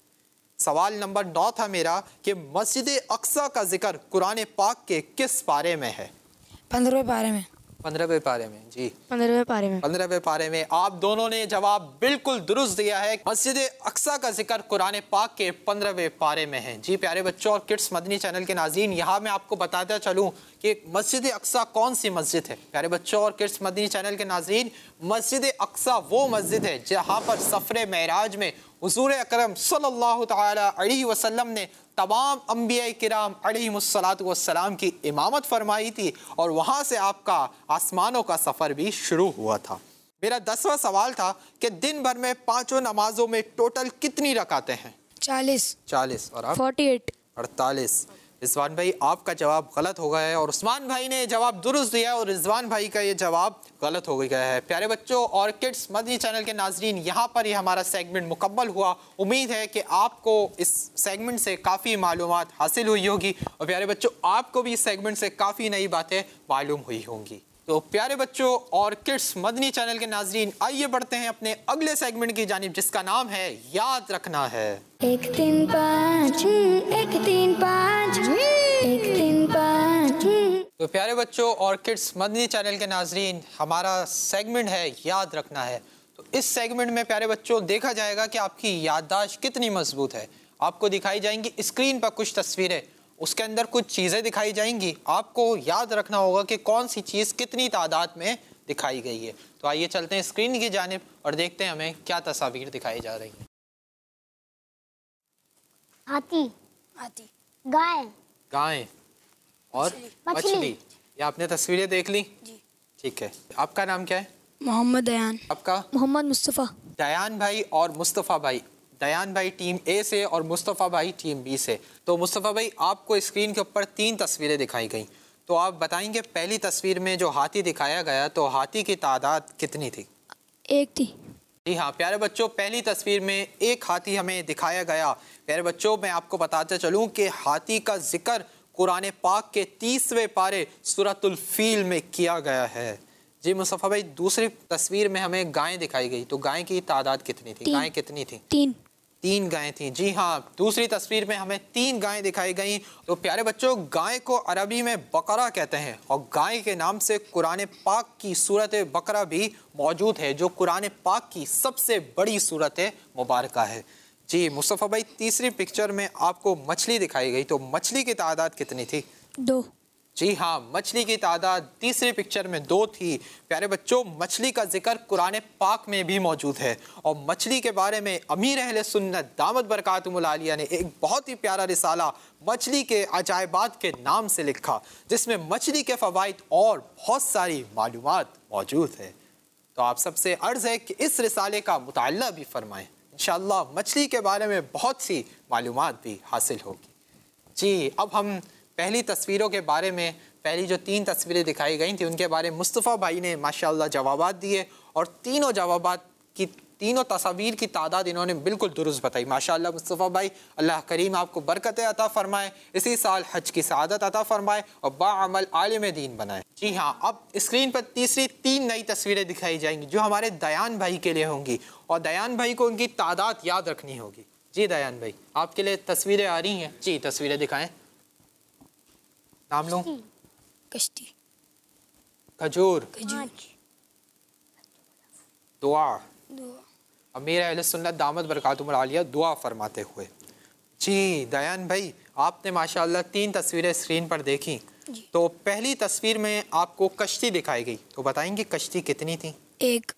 सवाल नंबर नौ था मेरा कि मस्जिद अक्सा का जिक्र कुरान पाक के किस पारे में है? पंद्रहवें पारे में। पंद्रहवें पारे में। जी, पंद्रहवें पारे में। पंद्रहवें पारे में। आप दोनों ने जवाब बिल्कुल दुरुस्त दिया है। मस्जिद अक्सा का जिक्र कुरान पाक के पंद्रहवें पारे में है। जी प्यारे बच्चों और किड्स मदनी चैनल के नाज़रीन, यहाँ मैं आपको बताता चलूँ कि मस्जिद अक्सा कौन सी मस्जिद है। प्यारे बच्चों और किड्स मदनी चैनल के नाज़रीन, मस्जिद अक्सा वो मस्जिद है जहाँ पर सफ़र मेराज में हुजूर अकरम सल्लल्लाहु तआला अलैहि वसल्लम ने तमाम अंबिया किराम अलैहिमुस्सलातु वस्सलाम की इमामत फरमाई थी, और वहाँ से आपका आसमानों का सफ़र भी शुरू हुआ था। मेरा दसवां सवाल था कि दिन भर में पाँचों नमाजों में टोटल कितनी रकातें हैं? चालीस। चालीस। और आप? Forty eight. अड़तालीस। रिजवान भाई, आपका जवाब गलत हो गया है और उस्मान भाई ने जवाब दुरुस्त दिया और रिजवान भाई का ये जवाब गलत हो गया है। प्यारे बच्चों और किड्स मदनी चैनल के नाजरीन, यहाँ पर ही हमारा सेगमेंट मुकम्मल हुआ। उम्मीद है कि आपको इस सेगमेंट से काफ़ी मालूमात हासिल हुई होगी, और प्यारे बच्चों आपको भी इस सेगमेंट से काफ़ी नई बातें मालूम हुई होंगी। तो प्यारे बच्चों और किड्स मदनी चैनल के नाजरीन, आइए बढ़ते हैं अपने अगले सेगमेंट की जानिब, जिसका नाम है याद रखना है। एक तीन पाँच एक तीन पाँच एक तीन पाँच। तो प्यारे बच्चों और किड्स मदनी चैनल के नाजरीन, हमारा सेगमेंट है याद रखना है। तो इस सेगमेंट में प्यारे बच्चों देखा जाएगा कि आपकी याददाश्त कितनी मजबूत है। आपको दिखाई जाएंगी स्क्रीन पर कुछ तस्वीरें, उसके अंदर कुछ चीज़ें दिखाई जाएंगी, आपको याद रखना होगा कि कौन सी चीज़ कितनी तादाद में दिखाई गई है। तो आइए चलते हैं स्क्रीन की जानिब और देखते हैं हमें क्या तस्वीर दिखाई जा रही है। हाथी, हाथी, गाय, गाय और मछली। मछली। ये आपने तस्वीरें देख ली? जी। ठीक है, आपका नाम क्या है? मोहम्मद दयान। आपका? मोहम्मद मुस्तफ़ा। दयान भाई और मुस्तफ़ा भाई। दयान भाई टीम ए से और मुस्तफ़ा भाई टीम बी से। तो मुस्तफ़ा भाई आपको स्क्रीन के ऊपर तीन तस्वीरें दिखाई गई, तो आप बताएंगे पहली तस्वीर में जो हाथी दिखाया गया तो हाथी की तादाद कितनी थी? एक थी। जी हाँ प्यारे बच्चों, पहली तस्वीर में एक हाथी हमें दिखाया गया। प्यारे बच्चों मैं आपको बताते चलूँ कि हाथी का जिक्र कुरान पाक के तीसवें पारे सूरतुल फील में किया गया है। जी मुस्तफ़ा भाई दूसरी तस्वीर में हमें गायें दिखाई गई, तो गाय की तादाद कितनी थी? गायें कितनी थी? तीन। तीन गायें थी। जी हाँ, दूसरी तस्वीर में हमें तीन गायें दिखाई गई। तो प्यारे बच्चों गाय को अरबी में बकरा कहते हैं और गाय के नाम से कुरान पाक की सूरत बकरा भी मौजूद है, जो कुरान पाक की सबसे बड़ी सूरत मुबारका है। जी मुस्तफ़ा भाई तीसरी पिक्चर में आपको मछली दिखाई गई, तो मछली की तादाद कितनी थी? दो। जी हाँ, मछली की तादाद तीसरी पिक्चर में दो थी। प्यारे बच्चों मछली का जिक्र कुरान पाक में भी मौजूद है और मछली के बारे में अमीर अहले सुन्नत दामद बरकातुहुल आलिया ने एक बहुत ही प्यारा रिसाला मछली के अजायबात के नाम से लिखा, जिसमें मछली के फ़वाइद और बहुत सारी मालूमात मौजूद है। तो आप सबसे अर्ज़ है कि इस रिसाले का मुताल्ला भी फरमाएं, इंशाअल्लाह मछली के बारे में बहुत सी मालूमात भी हासिल होगी। जी अब हम पहली तस्वीरों के बारे में, पहली जो तीन तस्वीरें दिखाई गई थी उनके बारे में मुस्तफ़ा भाई ने माशाअल्लाह जवाबात दिए और तीनों जवाबात की तीनों तस्वीर की तादाद इन्होंने बिल्कुल दुरुस्त बताई। माशाअल्लाह मुस्तफ़ा भाई, अल्लाह करीम आपको बरकतें अता फरमाए, इसी साल हज की सआदत अता फरमाए और बाअमल आलिम दीन बनाए। जी हाँ, अब स्क्रीन पर तीसरी तीन नई तस्वीरें दिखाई जाएंगी जो हमारे दयान भाई के लिए होंगी और दयान भाई को उनकी तादाद याद रखनी होगी। जी दयान भाई आपके लिए तस्वीरें आ रही हैं। जी तस्वीरें दिखाएं, नाम लो। कश्ती, खजूर, दुआ। दुआ। अमीर अहले सुन्नत दामद बरकातुहुल आलिया दुआ फरमाते हुए। जी दयान भाई आपने माशाअल्लाह तीन तस्वीरें स्क्रीन पर देखी, तो पहली तस्वीर में आपको कश्ती दिखाई गई, तो बताएंगे कश्ती कितनी थी? एक।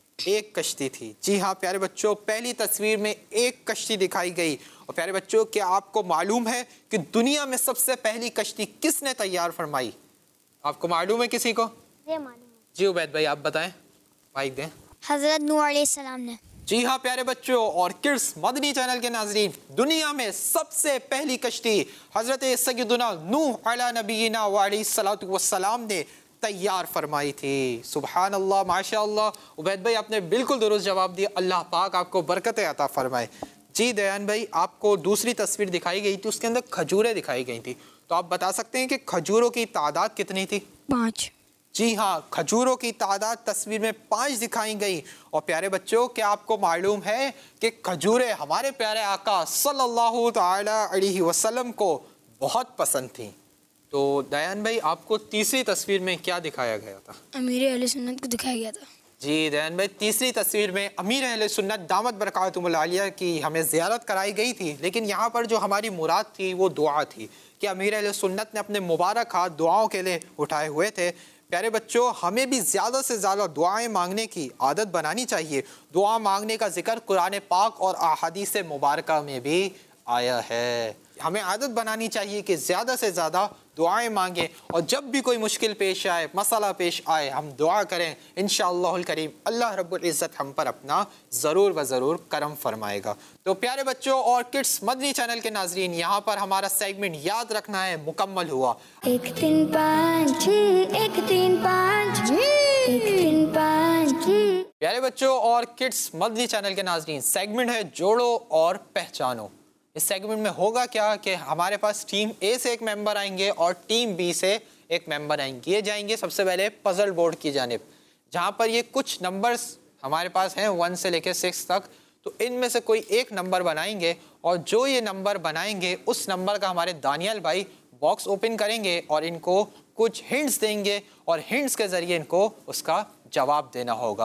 एक कश्ती थी। जी हाँ प्यारे बच्चों, पहली तस्वीर में एक कश्ती दिखाई गई। और प्यारे बच्चों क्या आपको मालूम है कि दुनिया में सबसे पहली कश्ती किसने तैयार फरमाई? आपको मालूम है किसी को? ये मालूम है। जी उबैद भाई आप बताएं, माइक दें। हजरत नूह अलैहिस्सलाम ने। जी हाँ प्यारे बच्चों और किड्स मदनी चैनल के नाजरीन, दुनिया में सबसे पहली कश्ती हजरत सय्यदुना नूह अला नबीना व अलैहिस्सलातु वस्सलाम ने तैयार फरमाई थी। सुबहान अल्लाह, माशा अल्लाह। उबैद भाई आपने बिल्कुल दुरुस्त जवाब दिया, अल्लाह पाक आपको बरकतें अता फरमाए। जी दयान भाई आपको दूसरी तस्वीर दिखाई गई थी, उसके अंदर खजूरें दिखाई गई थी, तो आप बता सकते हैं कि खजूरों की तादाद कितनी थी? पाँच। जी हाँ, खजूरों की तादाद तस्वीर में पाँच दिखाई गई। और प्यारे बच्चों क्या आपको मालूम है कि खजूरें हमारे प्यारे आका सल्लल्लाहु तआला अलैहि वसल्लम को बहुत पसंद थी। तो दयान भाई आपको तीसरी तस्वीर में क्या दिखाया गया था? अमीर अहले सुन्नत को दिखाया गया था। जी दयान भाई तीसरी तस्वीर में अमीर अहले सुन्नत दामद बरकातुहुल आलिया की हमें ज़ियारत कराई गई थी, लेकिन यहाँ पर जो हमारी मुराद थी वो दुआ थी कि अमीर अहले सुन्नत ने अपने मुबारक हाथ दुआओं के लिए उठाए हुए थे। प्यारे बच्चों हमें भी ज़्यादा से ज़्यादा दुआएं मांगने की आदत बनानी चाहिए। दुआ मांगने का जिक्र कुरान पाक और अहादीस मुबारका में भी आया है। हमें आदत बनानी चाहिए कि ज़्यादा से ज़्यादा दुआएं मांगें और जब भी कोई मुश्किल पेश आए, मसला पेश आए, हम दुआ करें। इंशाअल्लाहुल करीम अल्लाह रब्बुल इज़्ज़त हम पर अपना ज़रूर व ज़रूर करम फरमाएगा। तो प्यारे बच्चों और किड्स मदनी चैनल के नाजरीन, यहाँ पर हमारा सेगमेंट याद रखना है मुकम्मल हुआ। एक तीन पाँच, एक तीन पाँच, एक तीन पाँच। प्यारे बच्चों और किड्स मदनी चैनल के नाजरीन, सेगमेंट है जोड़ो और पहचानो। इस सेगमेंट में होगा क्या कि हमारे पास टीम ए से एक मेंबर आएंगे और टीम बी से एक मेंबर आएंगे। ये जाएंगे सबसे पहले पजल बोर्ड की जानिब, जहाँ पर ये कुछ नंबर्स हमारे पास हैं वन से लेकर सिक्स तक। तो इनमें से कोई एक नंबर बनाएंगे और जो ये नंबर बनाएंगे उस नंबर का हमारे दानियल भाई बॉक्स ओपन करेंगे और इनको कुछ हिंट्स देंगे और हिंट्स के ज़रिए इनको उसका जवाब देना होगा।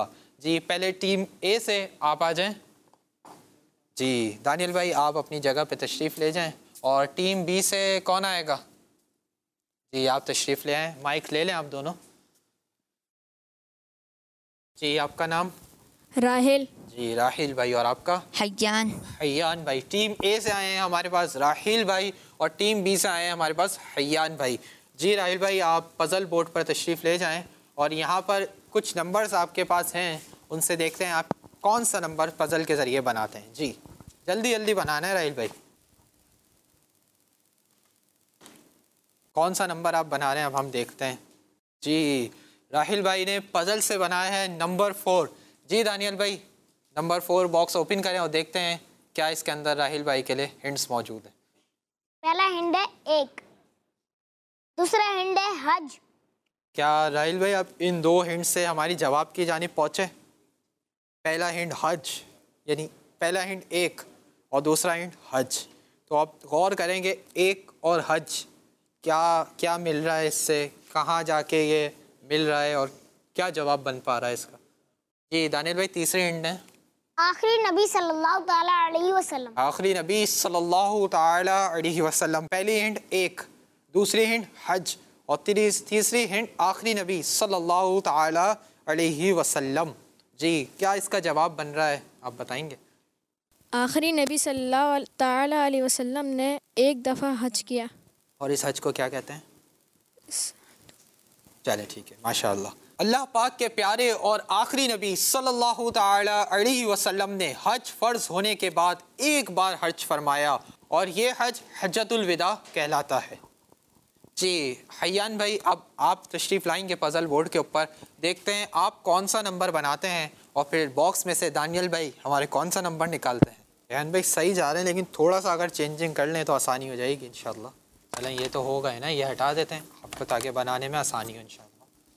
जी पहले टीम ए से आप आ जाएं। जी दानियल भाई आप अपनी जगह पे तशरीफ़ ले जाएं। और टीम बी से कौन आएगा? जी आप तशरीफ़ ले आएँ, माइक ले लें आप दोनों। जी आपका नाम? राहिल। जी राहिल भाई। और आपका? हय्यान। हय्यान भाई। टीम ए से आए हैं हमारे पास राहिल भाई और टीम बी से आए हैं हमारे पास हय्यान भाई। जी राहिल भाई आप पज़ल बोर्ड पर तशरीफ़ ले जाएं और यहाँ पर कुछ नंबर्स आपके पास हैं, उनसे देखते हैं आप कौन सा नंबर पज़ल के ज़रिए बनाते हैं। जी जल्दी जल्दी बनाना है राहिल भाई। कौन सा नंबर आप बना रहे हैं अब हम देखते हैं। जी राहिल भाई ने पज़ल से बनाया है नंबर फोर। जी दानियल भाई नंबर फोर बॉक्स ओपन करें और देखते हैं क्या इसके अंदर राहिल भाई के लिए हिंट्स मौजूद है। पहला हिंट है एक, दूसरा हिंट है हज। क्या राहिल भाई आप इन दो हिंट से हमारी जवाब की जानिब पहुँचे? पहला हिंट हज, यानी पहला हिंट एक और दूसरा हिंट हज। तो आप गौर करेंगे एक और हज क्या क्या मिल रहा है इससे, कहाँ जाके ये मिल रहा है और क्या जवाब बन पा रहा है इसका। जी दानियल भाई तीसरी हिंट है आखिरी नबी सल्लल्लाहु ताला अलैहि वसल्लम। आखिरी नबी सल्लल्लाहु ताला अलैहि वसल्लम। पहली हिंट एक, दूसरी हिंट हज और तीसरी हिंट आखिरी नबी सल्लल्लाहु ताला अलैहि वसल्लम। जी क्या इसका जवाब बन रहा है आप बताएंगे? आखिरी नबी सल्लल्लाहु ताला अलैहि वसल्लम ने एक दफ़ा हज किया। और इस हज को क्या कहते हैं? चले ठीक है माशाअल्लाह। अल्लाह पाक के प्यारे और आखिरी नबी सल्लल्लाहु ताला अलैहि वसल्लम ने हज फ़र्ज़ होने के बाद एक बार हज फरमाया और ये हज हज्जतुल विदा कहलाता है। जी हय्यान भाई अब आप तशरीफ़ लाएंगे पज़ल बोर्ड के ऊपर, देखते हैं आप कौन सा नंबर बनाते हैं और फिर बॉक्स में से दानियल भाई हमारे कौन सा नंबर निकालते हैं। हय्यान भाई सही जा रहे हैं लेकिन थोड़ा सा अगर चेंजिंग कर लें तो आसानी हो जाएगी इंशाल्लाह। चलें ये तो हो गए ना, ये हटा देते हैं आपको ताकि बनाने में आसानी हो इंशाल्लाह।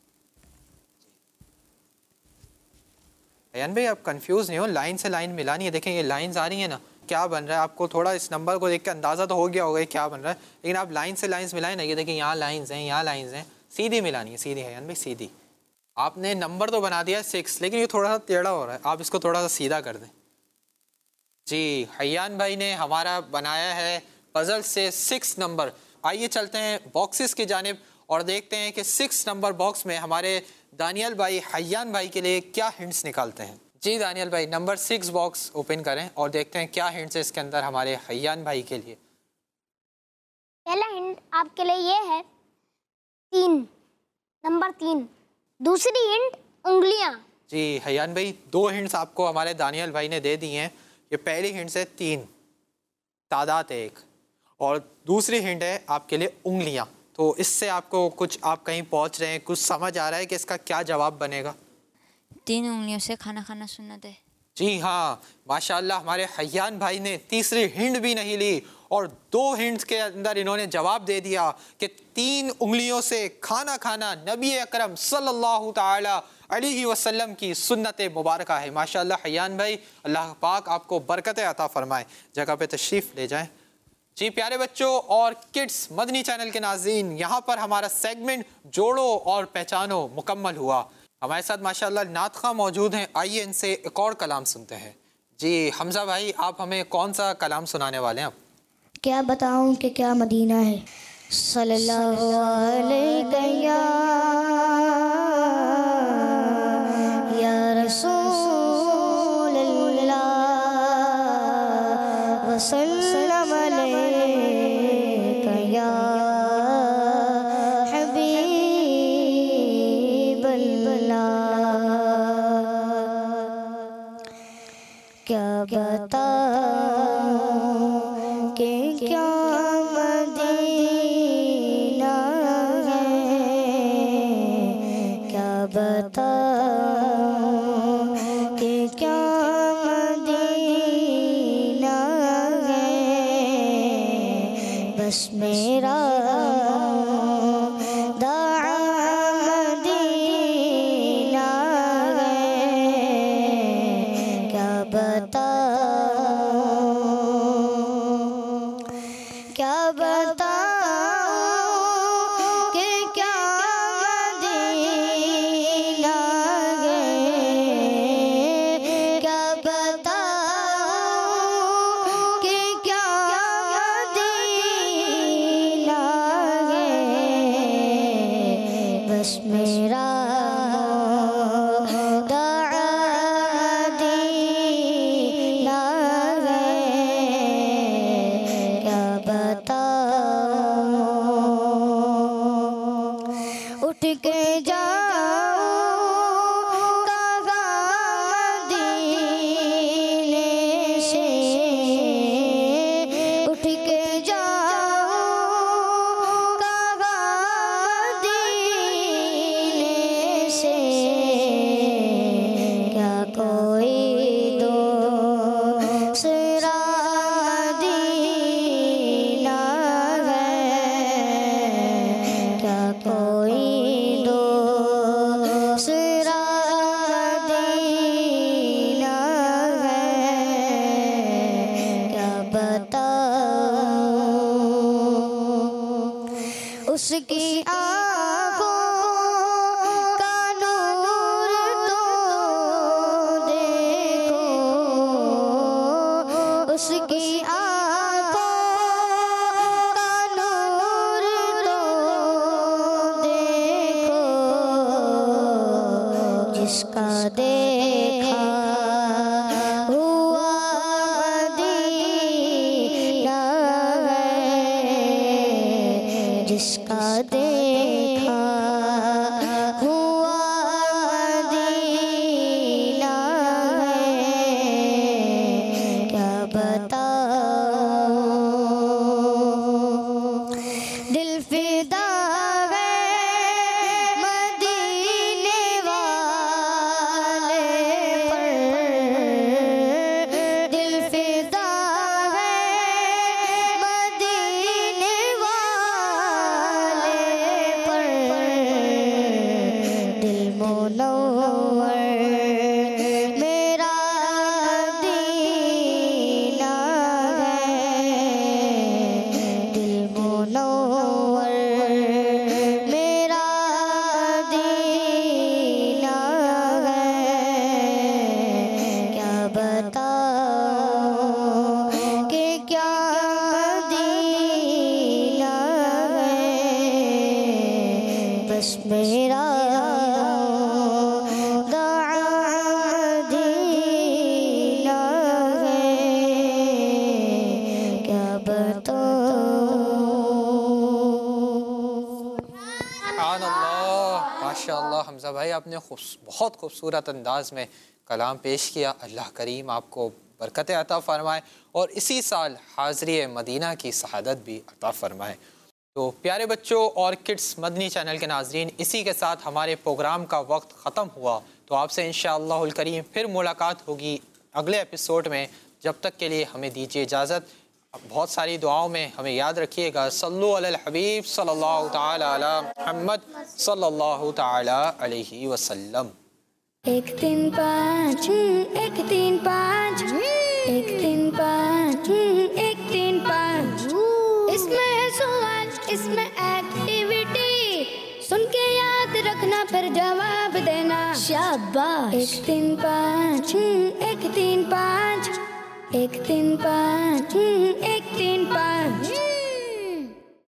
हय्यान भाई आप कंफ्यूज नहीं हो, लाइन से लाइन मिलानी है। देखें ये लाइंस आ रही है ना, क्या बन रहा है आपको थोड़ा इस नंबर को देख के अंदाज़ा तो हो गया होगा क्या बन रहा है, लेकिन आप लाइन से लाइंस मिलाएं ना। ये देखिए यहाँ लाइंस हैं, यहाँ लाइंस हैं, सीधी मिलानी है, सीधी। हय्यान भाई सीधी। आपने नंबर तो बना दिया है सिक्स, लेकिन ये थोड़ा सा टेढ़ा हो रहा है, आप इसको थोड़ा सा सीधा कर दें। जी हय्यान भाई ने हमारा बनाया है पज़ल से सिक्स नंबर। आइए चलते हैं बॉक्सेस की जानिब और देखते हैं कि सिक्स नंबर बॉक्स में हमारे दानियल भाई हय्यान भाई के लिए क्या हिंट्स निकालते हैं। जी दानियल भाई नंबर सिक्स बॉक्स ओपन करें और देखते हैं क्या हिंट्स है इसके अंदर हमारे हय्यान भाई के लिए। पहला हिंट आपके लिए ये है तीन, नंबर तीन। दूसरी हिंट उंगलियां। जी हय्यान भाई दो हिंट्स आपको हमारे दानियल भाई ने दे दी हैं। ये पहली हिंट है तीन, तादाद एक, और दूसरी हिंट है आपके लिए उंगलियां। तो इससे आपको कुछ, आप कहीं पहुंच रहे हैं, कुछ समझ आ रहा है कि इसका क्या जवाब बनेगा? तीन उंगलियों से खाना खाना सुन्नत है। जी हाँ माशाअल्लाह हमारे हय्यान भाई ने तीसरी हिंट भी नहीं ली और दो हिंट्स के अंदर इन्होंने जवाब दे दिया कि तीन उंगलियों से खाना खाना नबी अकरम सल्लल्लाहु ताला अलैहि वसल्लम की सुन्नत मुबारक है। माशाअल्लाह हय्यान भाई अल्लाह पाक आपको बरकत अता फरमाए। जगह पे तशरीफ़ ले जाएं। जी प्यारे बच्चों और किड्स मदनी चैनल के नाज़रीन, यहाँ पर हमारा सेगमेंट जोड़ो और पहचानो मुकम्मल हुआ। हमारे साथ माशाअल्लाह नातख़्वां मौजूद हैं। आइए इनसे एक और कलाम सुनते हैं। जी हमज़ा भाई आप हमें कौन सा कलाम सुनाने वाले हैं? आप क्या बताऊं कि क्या मदीना है। सल्लल्लाहु अलैहि या रसूल अल्लाह वसल्लम अलैका या हबीब अल्लाह। क्या बताऊं कि क्या मदीना है, क्या बताऊं कि क्या मदीना है। बस मेरा दाआ मदीना है, क्या बताऊं, क्या बताऊं कि क्या मदीना है। उसकी आँखों का नूर तो देखो, उसकी आँखों का नूर तो देखो, जिसका देखा हुआ मदीना है, जिसका देखा हुआ मदीना है, क्या बताऊं दिल फिदा है मदीने वाले पर, दिल फिदा है मदीने वाले पर, दिल मुनव्वर मेरा मदीना है, दिल मुनव्वर मेरा मदीना है, क्या बताऊं कि क्या मदीना है, बस मेरा मदीना है, क्या बताऊं। सुभानअल्लाह, माशाअल्लाह। हमज़ा भाई आपने खूब बहुत खूबसूरत अंदाज में कलाम पेश किया। अल्लाह करीम आपको बरकत अता फ़रमाए और इसी साल हाज़री मदीना की शहादत भी अता फ़रमाए। तो प्यारे बच्चों और किड्स मदनी चैनल के नाज़रीन, इसी के साथ हमारे प्रोग्राम का वक्त ख़त्म हुआ। तो आपसे इंशाअल्लाहुल करीम फिर मुलाकात होगी अगले एपिसोड में। जब तक के लिए हमें दीजिए इजाज़त। बहुत सारी दुआओं में हमें याद रखिएगा। सल्लु अलल हबीब सल्लल्लाहु तआला अला मुहम्मद सल्लल्लाहु तआला अलैहि वसल्लम। एक तीन पाँच, एक तीन पाँच, एक तीन पाँच, एक तीन पाँच, इसमें है सवाल, इसमें एक्टिविटी, सुन के याद रखना फिर जवाब देना। शाबाश। एक तीन पाँच, एक तीन पाँच, एक तीन पाँच, एक तीन पाँच।